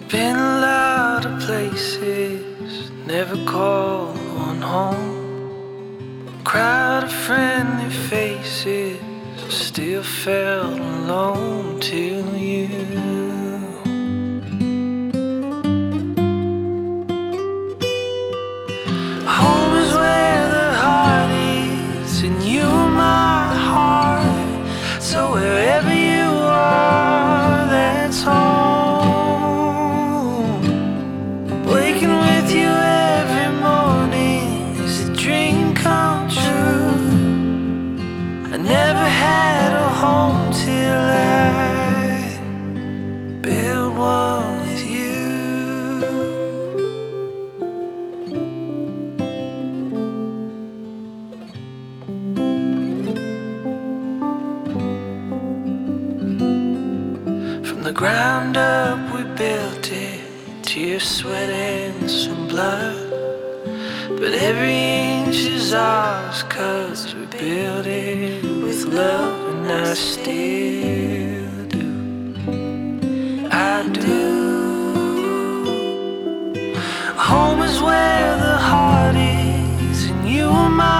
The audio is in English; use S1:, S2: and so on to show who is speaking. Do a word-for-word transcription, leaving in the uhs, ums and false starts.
S1: Been a lot of places, never called one home. Crowd of friendly faces, still felt alone till you. Home is where the heart is, and you're my heart. So wherever you are, that's home. Waking with you every morning is a dream come true. I never had a home till I built one with you. From the ground up we built it, tears, sweat and some blood. But every inch is ours, 'cause we built it with love. And I still do, I do. Home is where the heart is, and you are my